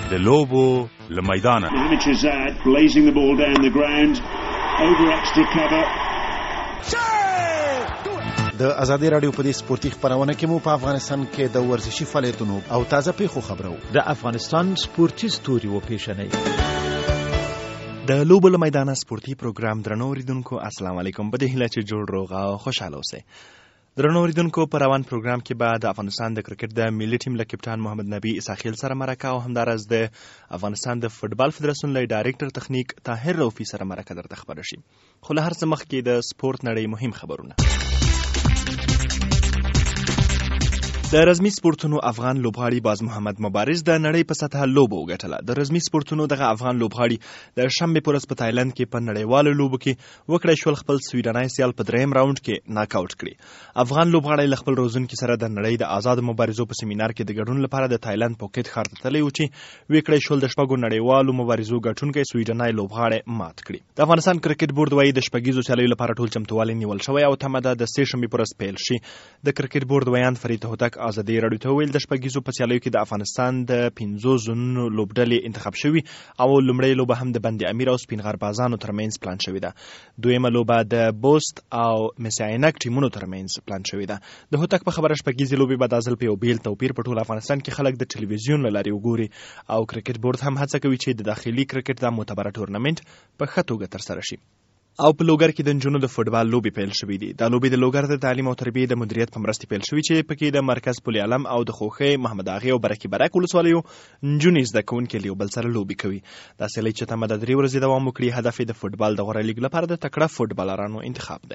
د لوبو له میدانه. Hamid blazing the ball down the ground over extra cover. د ازادي رادیو په دې سپورتي خبرونه کې مو په افغانستان کې د ورزشي فعالیتونو او تازه پیښو خبرو د افغانستان سپورتي ستوري و پیژنې. د لوبو له میدانه سپورتي پروګرام درنو اوریدونکو السلام علیکم. په دې هیله چې جوړ روغ او خوشاله اوسئ. درنو اوریدونکو په روان پروګرام کې به د افغانستان د کرکټ د ملي ټیم له کپټان محمد نبی اساخیل سره مرکه او همدارس د افغانستان د فوټبال فدراسیون له ډایرکټر تخنیک طاهر رؤفي سره مرکه درته خبره شي. خو له هر څه مخکې د سپورت نړۍ مهم خبرونه. د رزمي سپورتونو افغان لوبغاړي باز محمد مبارز د نړۍ په سطحه لوبه وګټله. د رزمي سپورتونو دغه افغان لوبغاړي د شنبې په ورځ په تایلند کې په نړیوالو لوبو کې وکړای شول خپل سویډنای سیال په دریم راوند کې ناک آوټ کړي. افغان لوبغاړي له خپل روزونکي سره د نړۍ د آزاد مبارزو په سیمینار کې د ګډون لپاره د تایلند پوکټ ښار ته تللی و چې وکړای شول د شپږو نړیوالو مبارزو ګټونکی سویډنای لوبغاړي مات کړي. د افغانستان کرکټ بورډ وایي د شپږیزو سیالیو لپاره ټول چمتووالی نیول شوی او تمه ده د سې شنبې په ورځ پیل شي. د کرکټ بورډ ویان فرید هوتک ازادي رادیو ته ویل د شپږیزو په سیالیو کې د افغانستان د 5 زونونو لوبډلې انتخاب شوي او لومړۍ لوبه هم د بند امیر او سپین غربازانو ترمنځ پلان شوې ده. دویمه لوبه د بوست او مساینک ټیمونو ترمنځ پلان شوې ده. د هوتک په خبره شپږیزې لوبې به د ځل په یو بیل توپیر په ټول افغانستان کې خلک د ټلویزیون له لارې وګوري او کرکټ بورډ هم هڅه کوي چې د داخلي کرکټ د معتبره تورنمنټ په ښه توګه ترسره شي. او په لوګر کې د نجونو د فوټبال لوبې پیل شوې دي. دا لوبې د لوګر د تعلیم او تربیې د مدیریت په مرسته پیل شوې چې پکې د مرکز پل علم او د خوخې محمد اغه او برکې برک ولسوالیو نجونې زده کوونکې له بل سره لوبې کوي. دا سیالي چې تمه د 3 ورځې دوام وکړي هدف د فوټبال د غوړه لیګ لپاره د تکړه فوټبالرانو انتخاب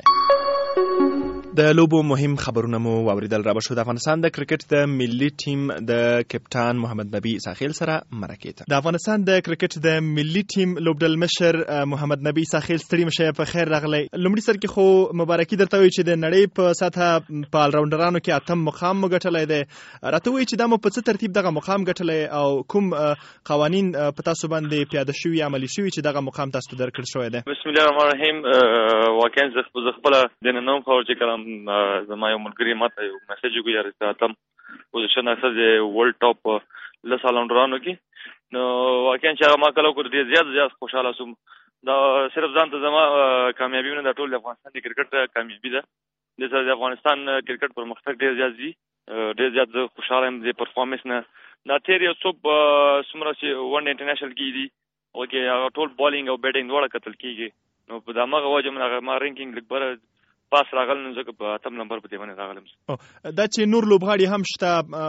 دی. د لوبو مهم خبرونه مو واوریدل. را بشو د افغانستان د کرکټ د ملي ټیم د کپټان محمد نبی اساخیل سره مرکه ته. د افغانستان د کرکټ د ملي ټیم لوبډل مشر محمد نبی اساخیل ستړي مشه په خیر راغلی. لومړي سر کې خو مبارکي درته وي چې د نړۍ په سطحه په آل راونډرانو کې اتم مقام وګټلی دی. راته وایي چې دا مو په څه ترتیب دغه مقام ګټلی او کوم قوانین په تاسو باندې پیاده شوي عملي شوي چې دغه مقام تاسو ته درکړل شوی دی؟ بسم الله الرحمن الرحیم. واقعا زه خپله د نوم خبر چې کلم زما یو ملګري ماته یو میسج وکړ چې اتم پوزیشن اکثر د ورلد ټاپ لس راونډرانو کې نو واقعا چې هغه ما کله وکړ ډېر زیات خوشحاله شوم. دا صرف ځان ته زما کامیابي نه ده، ټول د افغانستان د کرکټ کامیابي ده. د سره د افغانستان کرکټ پرمختګ ډېر زیات دي، ډېر زیات زه خوشحاله یم د پرفارمنس نه. دا تیر یو څوک څومره چې ون انټرنیشنل کې دي اوکې هغه ټول بالینګ او بیټینګ دواړه کتل کیږي. نو په دغه وجه ما رینکینګ لږ بره پاس راغل نو ځکه په اتم نمبر په دې باندې راغلم. دا چې نور لوبغاړي هم شته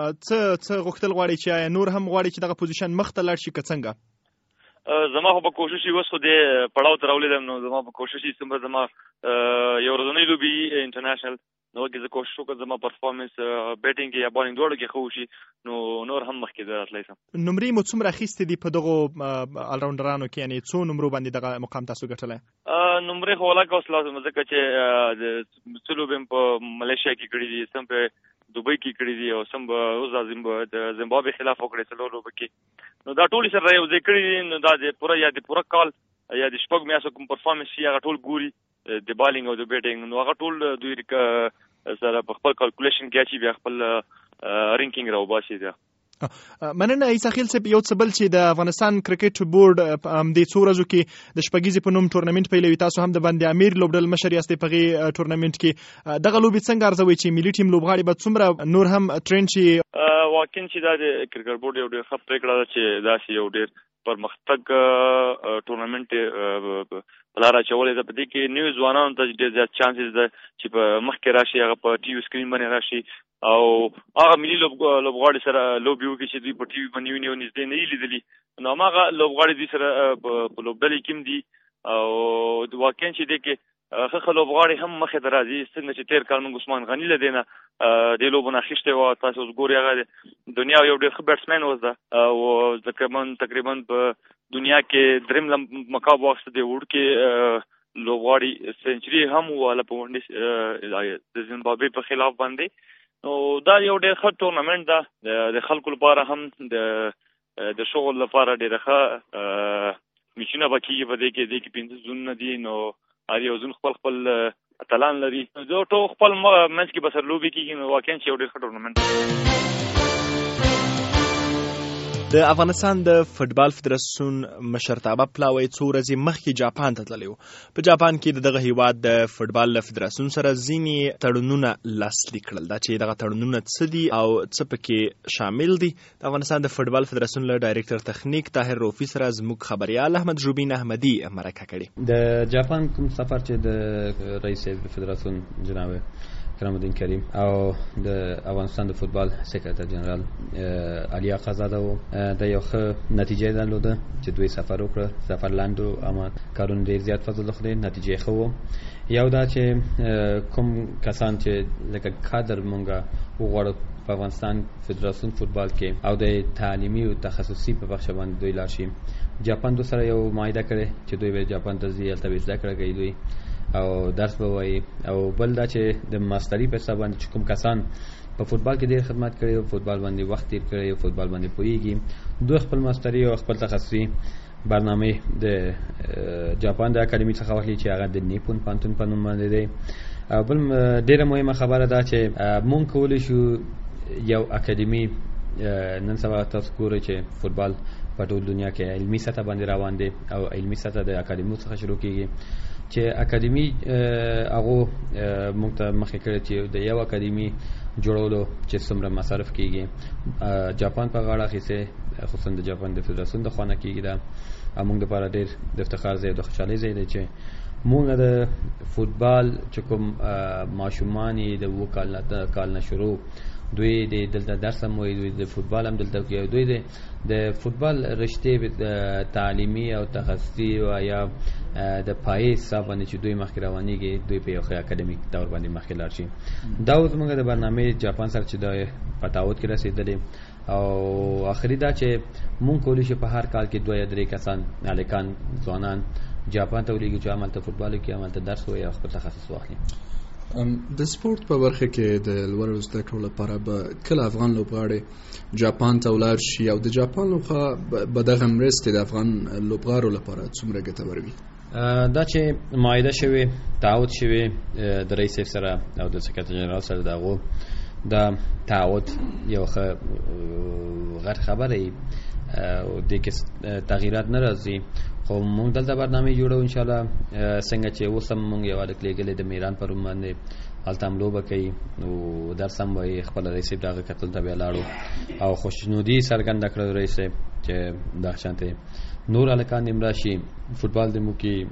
څه غوښتل غواړي چې نور هم غواړي چې دغه پوزیشن مخ ته لاړ شي که څنګه؟ زما خو په کوشش اوس خو دې پړاو ته راولیدم نو زما په کوشش څومره زما یو ورځنۍ لوبي انټرنیشنل نو کې زه کوشش وکړم زما پرفارمنس بیټینګ یا بالینګ دواړو کې ښه وشي نو نور هم مخکې زه راتلی سم. نمرې مو څومره اخیستې دي په دغو الراونډرانو کې؟ یعنې څو نمرو باندې دغه مقام تاسو ګټلی؟ نمرې خو ولاکه اوس لازم ځکه چې څه لوبې هم په ملیشیا کې کړي دي، سم په دوبۍ کې کړي دي او سم اوس د زیمبابوې خلاف وکړې څلور لوبې کې. نو دا ټول سره یو ځای کړي دي نو دا د پوره کال یا د شپږ میاشتو کوم پرفارمنس شي هغه ټول ګوري د بالینګ او د بیټینګ نو هغه ټول دوی سره په خپل کالکولیشن کې اچي بیا خپل رینکینګ راوباسي. دا مننه اساخیل صاحب. یو څه بل چې د افغانستان کرکټ بورډ همدې څو ورځو کې د شپږیزې په نوم تورنمنټ پیلوي، تاسو هم د بند امیر لوبډل مشر یاستئ په هغې تورنمنټ کې. دغه لوبې څنګه ارزوئ چې ملي ټیم لوبغاړي به څومره نور هم ټرین شي؟ واقعا چې دا د کرکټ بورډ یو ډېر ښه پرېکړه ده چې داسې یو ډېر پرمختګ تورنمنټ په لاره اچولې ده. په دې کې نوي ځوانانو ته ډېر زیات چانسز ده چې په مخکې راشي، هغه په ټي وي سکرین باندې راشي او هغه ملي لوبغاړي سره لوبې وکړي چې دوی په ټي وي باندې ویني او نږدې نه دي لیدلي. نو هماغه لوبغاړي دوی سره په لوبډلې کې هم دي او واقعا چې دې کې ښه لوبغاړي هم مخې ته راځي. څنګه چې تېر کال موږ عثمان غني له دې نه دې لوبو نه اخیستې وه، تاسو اوس ګورئ هغه دنیا یو ډېر ښه بیټسمین اوس ده او تقریبا په دنیا کې درېیم مقام واخیسته د وړوکې لوبغاړي سنچري هم وواله په ونډې د زیمبابوې په خلاف باندې. نو دا یو ډېر ښه تورنمنټ ده د خلکو لپاره هم د شغل لپاره ډېره ښه میچونه به کېږي. په دې کې 15 زونونه دي نو هر یو زون خپل اتلان لري. زه ټول خپل منځ کې به سره لوبې کېږي نو واقعا چې یو ډېر ښه تورنمنټ. د افغانستان د فوټبال فدراسیون مشرتابه پلاوی څو ورځې مخکې جاپان ته تللی و. په جاپان کې دغه هیواد د فوټبال فدراسیون سره ځینې تړونونه لاسلیک کړل. دا چې دغه تړونونه څه دي او څه پکې شامل دي، د افغانستان د فوټبال فدراسیون له ډایرکټر تخنیک طاهر روفي سره زموږ خبریال احمد ژوبین احمدي مرکه کړې. د جاپان کوم سفر چې د رئیس فدراسیون جناب کرام الدین کریم او د افغانستان د فوټبال سکرټر جنرال علي آقازاده و د یو ښه نتیجه درلوده چې دوی سفر وکړه. سفر لاندو اما کارونه ډېر زیات فضل خوري، نتیجه ښه و. یو دا چې کوم کسان چې لکه کادر مونږه وغواړو په افغانستان فدراسیون فوټبال کې او د تعلیمي او تخصصي په بخش باندې دوی لاړ شي. جاپان دو سره یو معاهده کړې چې دوی به جاپان ته ځي، هلته به زده کړه کوي دوی او درس به وایي. او بل دا چې د ماستري په حساب باندې چې کوم کسان په فوټبال کې ډېر خدمت کړی او فوټبال باندې وخت تیر کړی او فوټبال باندې پوهیږي، دوی خپل ماستري او خپل تخصصي برنامه د جاپان د اکاډمي څخه واخلي چې هغه د نیپون پانتون په نوم باندې دی. او بل ډېره مهمه خبره ده چې مونږ کولی شو یو اکاډمي نن سبا تاسو ګورئ چې فوټبال په ټول دنیا کې علمي سطح باندې روان دی او علمي سطح د اکاډمیو څخه شروع کیږي چې اکاډمي هغه موږ ته مخکې کړی چې د یو اکاډمي جوړولو چې څومره مصارف کیږي جاپان په غاړه اخیستی، خصوصا د جاپان د فدراسیون د خوا نه کیږي. دا موږ لپاره ډېر د افتخار ځای او د خوشحالۍ ځای دی چې موږ د فوټبال چې کوم ماشومان یې د 2 کال نه شروع دوی د دلته درس هم وایي، دوی د فوټبال هم دلته کوي، دوی د فوټبال رشتې تعلیمي او تخصصي یا د پایې حساب باندې چې دوی مخکې روانېږي، دوی په یو ښه اکاډمیک طور باندې مخکې لاړ شي. دا اوس موږ د برنامې جاپان سره چې دا په تعهد کې رسېدلې او آخري دا چې موږ کولی شو په هر کال کې 2 یا 3 کسان هلکان ځوانان جاپان ته ولېږي چې هملته فوټبال وکړي، هملته درس ووایي او خپل تخصص واخلي. د سپورت په برخه کې د لوړو زده کړو لپاره به کله افغان لوبغاړي جاپان ته ولاړ شي او د جاپان لوبغاړو به دغه مرستې د افغان لوبغاړو لپاره څومره ګټورې وي؟ دا چې معاهده شوې، تعهد شوې د رئیس سره او د سکرټر جنرال سره د هغو دا تعهد یو ښه غټ خبره وي او د کې تغییرات نه راځي. خو موږ دلته برنامه جوړو انشاءالله څنګه چې اوس هم موږ یو هلک لېږلی د میران په روم باندې، هلته هم لوبه کوي او درس هم وایي. خپله رئیس صاحب د هغه کتل ته بیا لاړو او خوشنودي څرګنده کړه رئیس صاحب چې دغه شانتې نور هلکان دې راشي فوټبال دې مو کې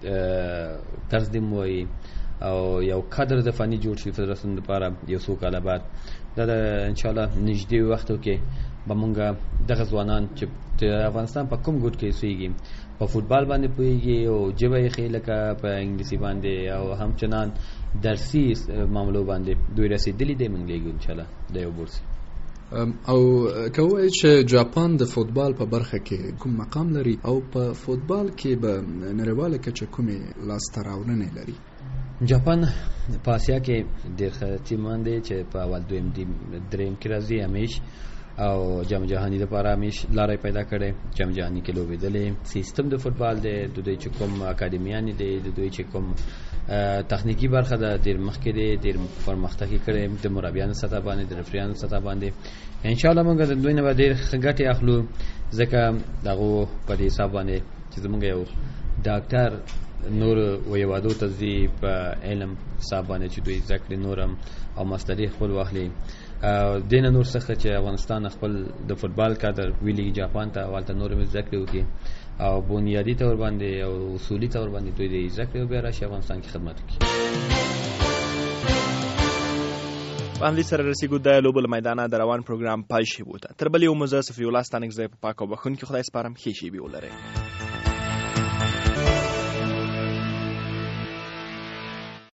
درس دې مو وایي او یو کادر د فني جوړ شي فدراسیون لپاره یو څو کاله بعد. دا د انشاءالله نږدې وختو کې به مونږ دغه ځوانان چې د افغانستان په کوم ګوټ کې اوسېږي په فوټبال باندې پوهېږي او ژبه یې ښې لکه په انګلیسي باندې او همچنان درسي معاملو باندې دوی رسېدلي دی، مونږ لېږو انشاءالله د یو بورس. او که ووایي چې جاپان د فوټبال په برخه کې کوم مقام لري او په فوټبال کې به نړیواله کچه کومې لاسته راوړنې لري؟ جاپان په اسیا کې ډېر ښه ټیمان دی چې په اول دویم دریم کې راځي همیش او جام جهاني لپاره همیش لارې پیدا کړې. جام جهاني کې لوبېدلې سیستم د فوټبال دی، د دوی چې کوم اکاډمیانې دی، د دوی چې کوم تخنیکی برخه ده ډېر مخکې دی، ډېر پرمختګ کړی د مربیانو سطح باندې، د رفریانو سطح باندې. انشاءالله موږ د دوی نه به ډېر ښه ګټې اخلو ځکه دغو په دې حساب باندې چې زموږ یو ډاکټر نور ویوادو ته ځي په علم حساب باندې چې دوی زده کړي نورم او ماستري خپل واخلي. دې نه نور څخه چې افغانستان خپل د فوټبال کادر ویلي جاپان ته هلته نور هم زده کړې وکړي او بنیادي طور باندې او اصولي طور باندې دوی دې زده کړې او بیا راشي افغانستان کې خدمت وکړي. په همدې سره رسېږو د لوبو له میدانه د روان پروګرام پای شیبو ته. تر بلې یو مزه صفي الله ستانک زی په پاک او بخښونکي خدای سپارم. ښې شېبې ولرئ.